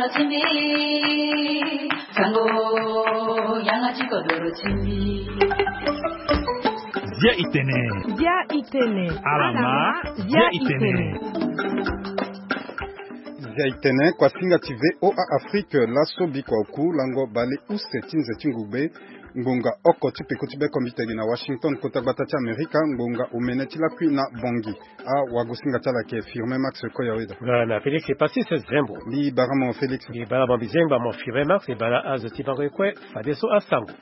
kodoro chimbi sango yanga chi kodoro chimbi Zia itene alama zia itene Zia itene kwa singa tive o a Afrique laso bikwa oku lango bale use tinze chingube ngonga oko tipe kutibe komitegi na Washington kotagbata cha Amerika ngonga umeneti la kui na bongi a wagosinga chala ke firme Max Koyawida na Félix est passé ce zembo li baramo Félix li baramo bizemba mo firme Max et bala az tipangwe kwe fadeso asango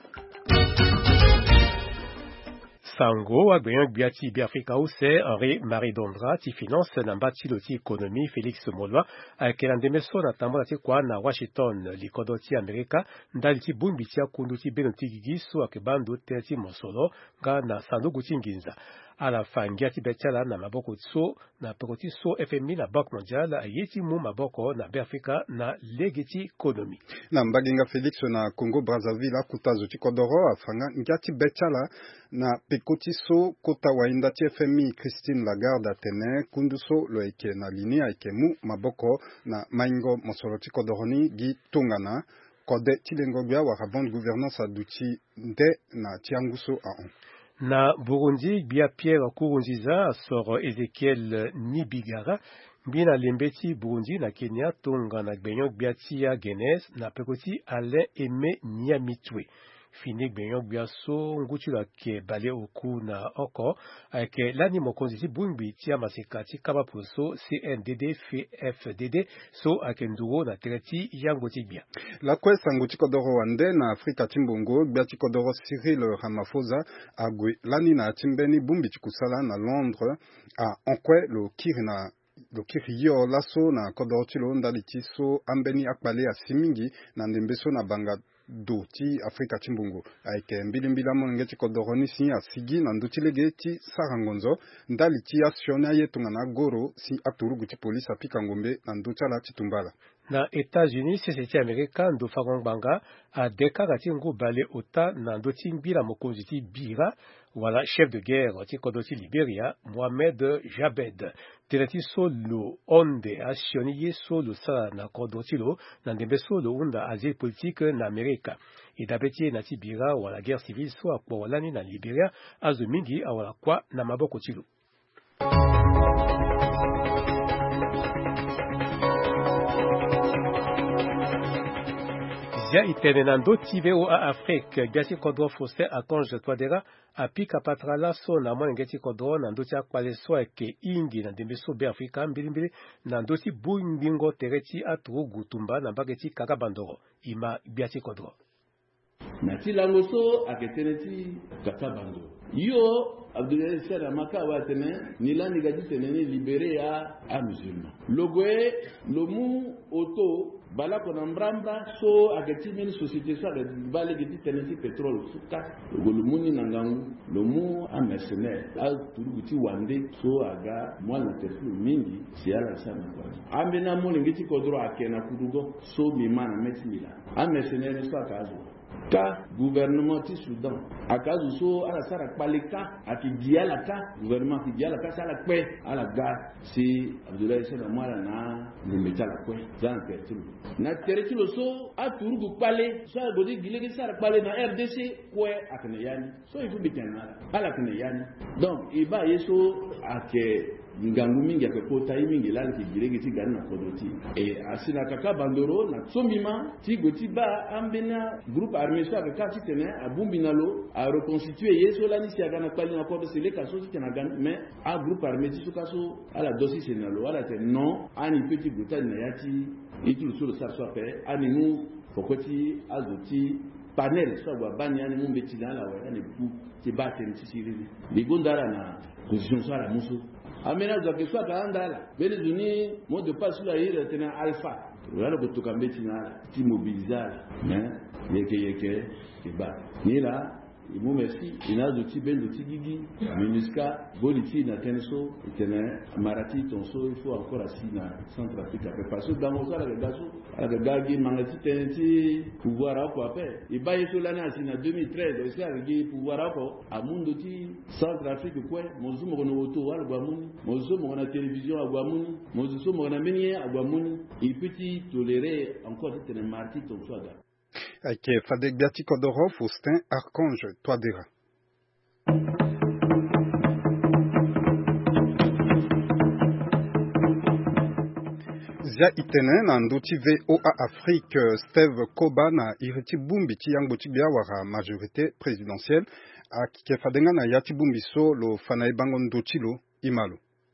Sango agbeyon biati bi Afrika use Henri Marie Dondra ti finance na mbati loti économie Félix Molwa akela ndemeso na tambo ti kwa na Washington likodo ti Amerika ndali ti bumbi ti akundu ti benoti gigiso akebando ti mosolo ga na sanduku ti nginza ala fangia ti betala na maboko tso na pekoti so FMI na Banque mondiale ayeti mu maboko na Afrika na legeti économie na mbaginga Félix na Congo Brazzaville akutazo ti kodoro afanga ngati betala na pekoti so kota wainda ti FMI Christine Lagarde atene kunduso lo eke na linia eke mu maboko na maingo mosolo ti kodoroni gi tungana kode ti lengo bia wa bonne gouvernance aduti nde na tianguso a on na Burundi bia Pierre Kurunziza soro Ezekiel Nibigara bina lembeti Burundi na Kenya tonga na gbenyo biatia Genes na pekoti Alain Aimé Nyamitwe fini gbenyo biaso ngutula ke bale oku na oko ke lani mokonzi ti bumbi tia masekati kaba poso CNDD FDD so akenduro na tereti yango tibia la kwesa nguti kodoro wande na Afrika timbongo biati kodoro Cyril Ramaphosa agwe lani na timbeni bumbi tikusala na Londres a onkwe lo kiriyo laso na kodoro tilo ndali tiso ambeni akbale ya simingi na ndembeso na banga do ti Afrika timbungu aike mbilimbila ngeti kodoroni si asigi na ndutilege ti sarangonzo ndali ti asiona yetunga na goro si aturugu ti polisi apika ngombe na nduchala titumbala na États-Unis seseti Amerika ndo fagongbanga a dekara ti ngu bale ota na ndo ti ngbila mokonzi ti bira wala chef de guerre ti kodo ti Liberia Mohamed Jabed tene ti so lo onde asioni ye so lo sara na kodo ti lo na ndembe so lo unda asile politique na Amerika e dabe ti na ti bira wala guerre civile so akpo wala ni na Liberia azo mingi awala kwa na maboko ti lo Zia itene na ndo tive o a Afrique gati kodro fose akonje twadera apika patrala so na mwana ngeti kodro na ndo ti akwale so eke ingi na ndembe so be Afrika mbilimbili na ndo ti bumbingo tereti aturu gutumba na bageti kakabandoro ima biati kodro na ti lango so aketene ti kakabandoro yo Abdoulaye Sera maka wa tene nilani gadi tene ni libéré a musulman logwe lomu auto bala kona mbramba so agati mini société so de bale gadi tene ti pétrole suka golumuni nangangu lomu a mercenaire a turuguti wande so aga mwana tefu mingi siala sana kwa ambena mo ngiti kodro akena kudugo so mimana metimila a mercenaire so akazo ka gouvernement ti Soudan akazu so ala sara paleka akidiala ka gouvernement akidiala ka sala kwe ala ga si Abdoulaye Sena mwala na mbetala kwe zan petru na teretilo so aturugu pale so godi gilege sara pale na RDC kwe akne yani so ifu bitana ala kne yani donc iba yeso ake ngangu mingi akakota mingi lali kigirege ti gani na kodoti asina kaka bandoro na tsomima ti goti ba ambena groupe armé so akaka ti tene abumbi nalo a reconstituer yeso lani si agana kwali na kodo sele kaso ti tena gan mais a groupe armé ti so kaso ala dosi senalo ala te non ani petit gota na yati itu sur sa so pe ani mu fokoti azoti panel so ba bani ani mu mbeti la wa ani pu ti ba ten ti sirili ligondara na position so ala muso amena za keswa kaandala bele duni mot de passe la ire tena alpha wala kutoka mbeti na ti mobiliser mais yeke ke ba ni la imu merci ina duti ben duti gigi minuska boliti na tenso itene marati tonso il faut encore asina Centrafrique parce que dans ça la gaso la gagi mangati teneti pouvoir quoi faire et ba yeso lana asina 2013 est-ce que pouvoir quoi a mundo ti Centrafrique quoi mozu mo no auto wala gwa muni mozu mo na télévision a gwa muni mozu mo na menie a gwa muni il peut tolérer encore itene marati tonso aga Ake Fadek Biati Kodoro, Faustin Archange Toadera. Zia itene na nduti VOA Afrique Steve Koba na iriti bumbi ti yango ti bia wara majorité présidentielle akike fadenga na yati bumbi so lo fana bango nduti lo imalo.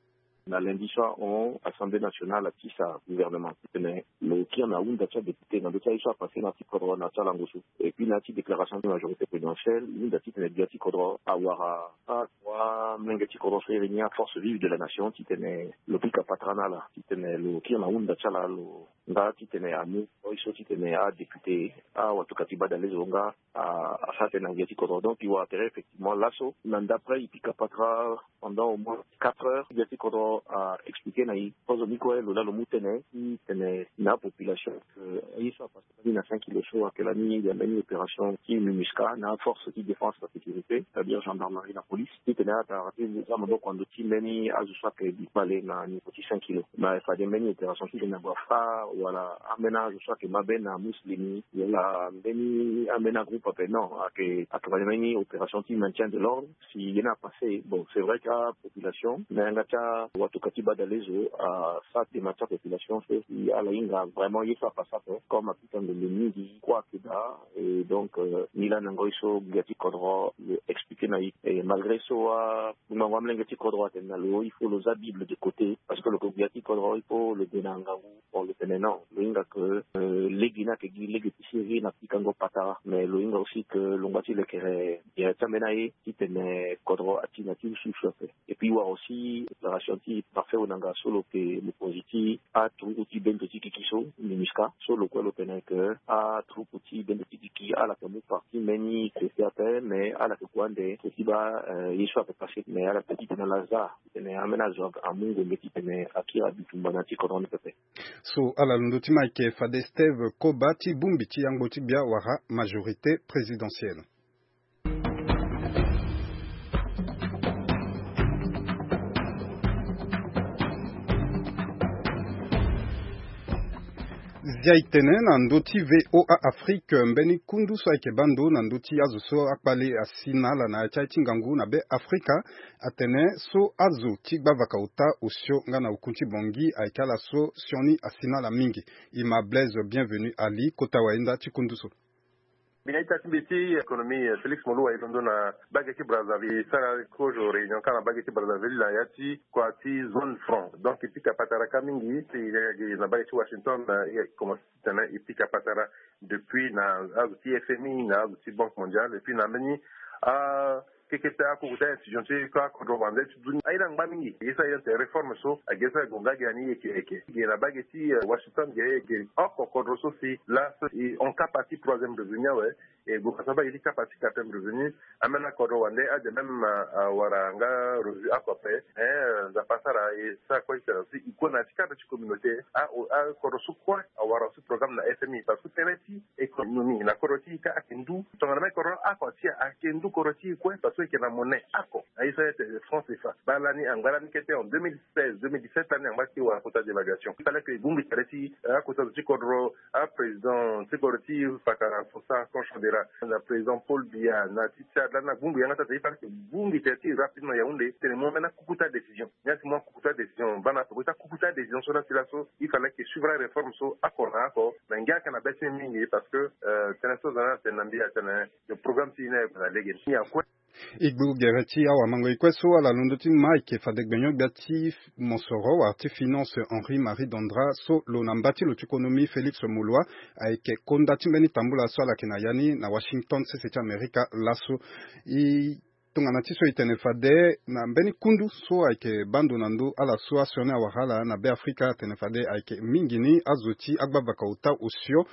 Na lundi soir, on Assemblée nationale a dit ça gouvernement. Le qui en a une date député dans le cas il passé dans le cadre national en et puis la déclaration de majorité présidentielle, une date de biati cadre avoir à trois mengati cadre réunir force vive de la nation qui tenait le pic patronal qui tenait le qui en a une date là le nda qui tenait à nous il qui tenait à député à watukatiba dans les onga à ça tenait biati cadre donc il va atterrir effectivement l'assaut d'après il pic patra pendant au moins 4 heures biati cadre a expliqué naï pozo mikoe lola lo mutene qui tenait la population que il soit parce que na 5 kg chaud à quelle année il y a une opération qui MINUSCA na force de défense de la sécurité c'est-à-dire gendarmerie la police qui tenait à arrêter les hommes donc quand tu meni à soit que dit parler na niveau 5 kg mais ça des meni opération qui na bofa voilà amena je soit que mabena muslimi la meni amena groupe appel non à que à meni opération qui maintient de l'ordre si il y en a passé bon c'est vrai que la population mais ngata watukatiba dalezo à ça des matières population c'est il a la vraiment il faut passer comme habitant de l'ennemi quoi que da et donc Milan Ngoiso Gati Kodro expliquer naï et malgré ça nous avons Gati Kodro tenalo il faut les bible de côté parce que le Gati Kodro il faut le denangaou pour le tenant le inga que les guina que les gitisi na pikango pata mais le inga aussi que l'ongati le kere et tamenaï qui tenait Kodro atinatif sous et puis voir aussi la chantier parfait au nanga solo que le positif a tout outil ben petit qui sont MINUSCA solo quoi le tenait que a tout petit ben petit qui a la comme partie meni que c'est mais à la quoi des qui va il soit passé mais à la petite dans la za tenait aménage à mungo petit tenait akira bitu banati qu'on ne peut pas so ala nduti maike Fade Steve Koba ti bumbi ti yango ti bia wara majorité présidentielle. Zia itene na ndoti VOA Afrique mbeni kundu so ake bando na ndoti azo so akpale asina la na chaichi ngangu na be Afrika atene so azo tigba vakauta osio nga na ukunchi bongi aikala so sioni asina la mingi. Ima Blaise bienvenue Ali kota waenda chikundu so. Binaita timbiti économie Félix Molo et na bagaki Brazzaville sara kojo réunion kana bagaki Brazzaville la yati kwa ti zone front donc ipika patara kamingi ti na bagaki Washington comment tena ipika patara depuis na azuti FMI na azuti Banque mondiale et puis na meni a keketa ko kuta institution ka ko do bande duni aina ngbamingi yesa yente réforme so agesa gonga gani yeke na bageti Washington ge ko ko so si là on capacité troisième revenu ouais et go kasaba ili capacité quatrième revenu amena ko do wande a de même waranga revenu a ko pe za pasara et ça quoi c'est aussi ikona tika de communauté a ko so quoi wara ce programme na FMI parce que teneti économie na koroti ka akindu tongana ko a ko tia akindu koroti quoi parce que na monnaie ako aisa était France CFA balani angalani qui était en 2016 2017 l'année en basi wa quota d'évaluation il fallait que bumbi kareti à quota de Tikodro à président Tikoroti fakara fosa conchodera le président Paul Biya na titsa na bumbi yanga tata il fallait que bumbi kareti rapidement yaoundé c'est le moment na kukuta décision ya c'est moi kukuta décision bana kukuta décision sur la situation il fallait que suivra réforme so akora ako na ngia kana basi mingi parce que tenaso zana tenambia tena le programme tine na légui ya quoi Igbu gereti awa mango ikweso ala londoti Mike Fadek benyo biati monsoro wa arti finance Henri Marie Dondra so lo nambati lo économie Félix Mulwa aike kondati mbeni tambula so ala kenayani na Washington c'est America laso I tungana tiso itene fade na mbeni kundu so aike bando nando ala so asione awahala na be Afrika tene fade aike mingini azoti agbabaka uta osio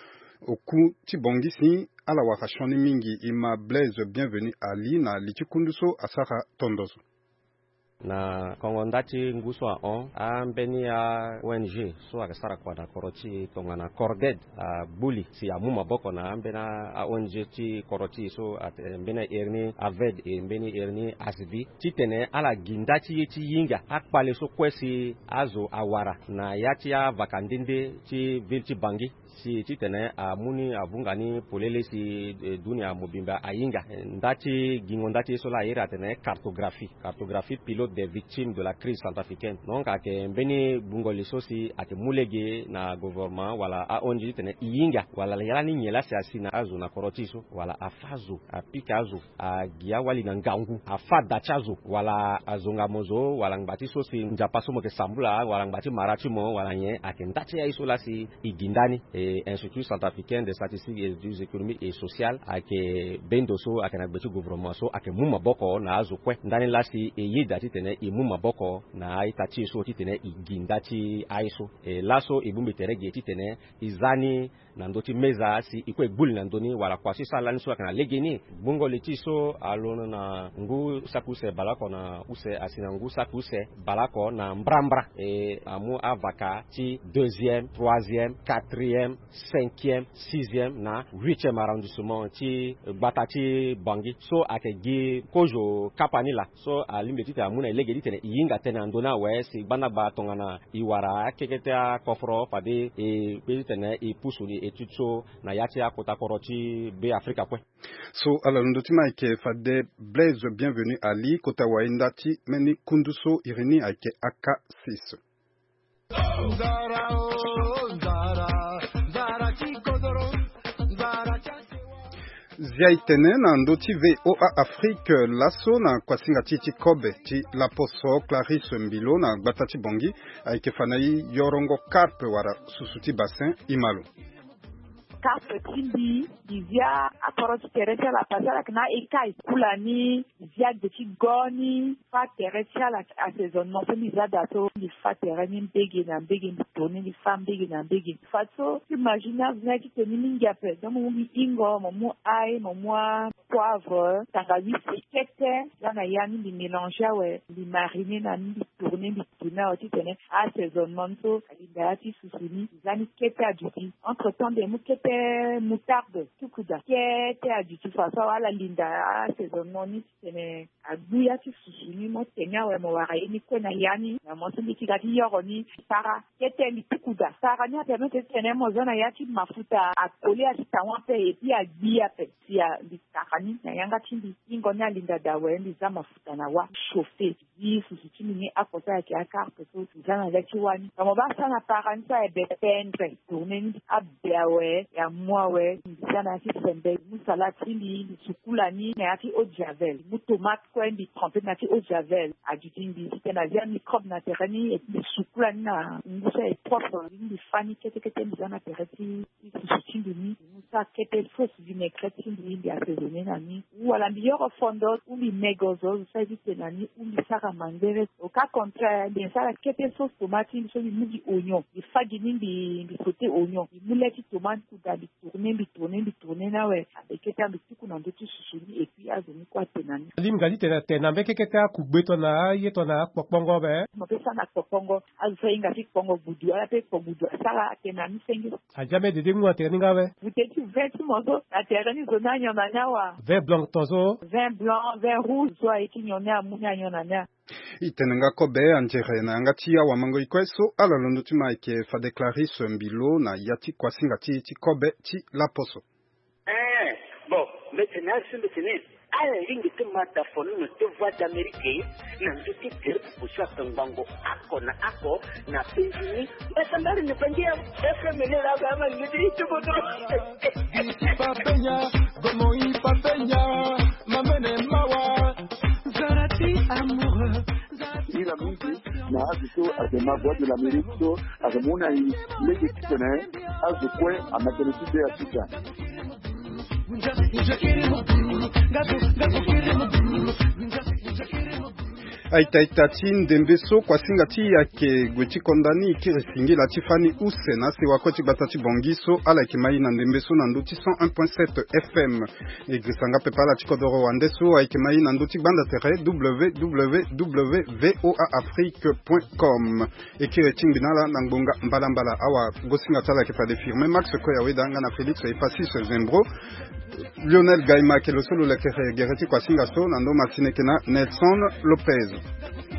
oku tibongisi ala wakashoni mingi ima Blaise Bienvenu Ali na lichikunduso asara tondozo na kongo ndati nguswa on ambeni ya ONG so akasara kwa na koroti tonga na corded buli si amuma boko na ambena ONG ti koroti so ambena erni aved ambeni erni asvi titene ala gindati ti yinga akpale so kwesi azo awara na yati ya vakandinde ti vilti bangi si titene amuni avungani polele si dunia mobimba ayinga ndati gingo ndati so la ira tene cartographie pilote des victimes de la crise centrafricaine donc ake mbeni bungoli sosi ake mulege na gouvernement wala a onji tene yinga wala yalani nyela si asina azu na korotiso wala afazu apika azu agia wali na ngangu afada chazo wala azonga mozo wala ngati sosi njapaso mo ke sambula wala ngati maratimo wala nye ake ndati ya isola si igindani Institut centrafricain des statistiques et des économies et sociales ake bendoso ake na gbeti gouvernement so ake muma boko na azu kwe ndani lasi yida titene imuma boko na aitati so titene igindati aiso laso ibumbi terege titene izani na ndoti meza si ikwe gbuli na ndoni wala kwasi sala ni so ake na legeni bungo letiso alono na ngu sakuse balako na use asina ngu sakuse balako na mbrambra amu avaka ti 2e 3e 4e 5e 6e na 8e arrondissement ti batati bangi so akegi kojo kapanila so alimbeti ta muna legedi tene yinga tene andona wesi bana ba tongana iwara keketa kofro fade pezi tene pusuli etutso na yati akota koroti be Afrika kwe so ala ndotima ike fade Blaise Bienvenu Ali kota waindati meni kunduso irini ike aka 6 Ziaitene na ndoti VOA Afrique laso na kwasinga titi kobe ti laposo Clarisse Mbilo na gbatati bongi aike fanai yorongo carpe wara susuti bassin imalo carpe tindi divya akoroti teresia la pasala kana ekai kulani divya de goni fa teresia la assaisonnement so liza dato di fa tereni mbege na mbege ndoni di fa mbege na mbege faso imagina vna ki teni mingiape donc mu ingo mu ai mu poivre tangawizi kete yana yani di mélanger we di mariner na di tourner di tuna oti tene assaisonnement so alidati susuni zani kete aduti entre temps de mu kete moutarde tukuda kete aduti faso ala linda assaisonnement ni tene aguya ti susuni mo tenya we mo wara ni kwena yani na mo sindi kati yoroni para kete ni tukuda para ni permettre tene mo zona yati mafuta akole ati tawape et puis aguya pe sia di takani na yanga tindi ingo na linda dawe ndi za mafuta na wa chauffer di susuni ni akota yake akarpe so zana leti wani kama basa na para nsa e betendre tourner abyawe ya mwawe zana ki sembe musala tindi sukula ni na yati eau de javel mu tomate ko ndi tremper na ti eau de javel adutindi tena via microbe na terani et sukula na ngusa e propre ndi fani kete zana terati susuni ni musa kete sauce vinaigrette ndi assaisonné na ni wala ndiyo fondo uli megozo sa tena ni uli sara mangere au cas contraire bien sara kete sauce tomate ndi so ni oignon di fagi ndi côté oignon di muleti tomate kuda di tourner na we abeketa mbitiku na ndotu susuni et puis azoni kwa tenani limgali tena mbeke keta kubeto na yeto na pokpongo be mo pesa na pokpongo azo inga fi pongo budu ala pe budu sara tenani sengi ajame de dengu ateninga be buteti vert mozo aterani zona nyona nyawa vin blanc tozo vin blanc vin rouge so ikinyona munya nyona nya itenenga kobe anjere na ngati ya wamango ikweso ala londotima ike fa Clarisse Mbilo na yati kwasinga ti kobe ti laposo bon maintenant ala lingi te mata fonu no te voix d'Amérique na ndoki te pusha tangango ako na penzini basambari ne pangia FM ne la gama ngidi to bodo papenya como y papenya mamene mawa zarati amoureux ila mtu na aziso azema voix de l'Amérique so azemuna legi kitene azukwe amatenisi ya sita aitaitati ndembeso kwa singati yake gweti kondani ikirisingi la tifani use nasi wakoti batati bongiso ala ikimai na ndembeso na nduti 101.7 FM igrisanga pepala chikodoro wandeso aikimai na nduti banda tere www.voaafrique.com ekiri binala na ngbonga mbala awa gosinga tala ke pa defirme Max Koya wedanga na Felix Epassis Zembro Lionel Gaima ke lo solo la kere gereti kwa singa so na ndo Martinez na Nelson Lopez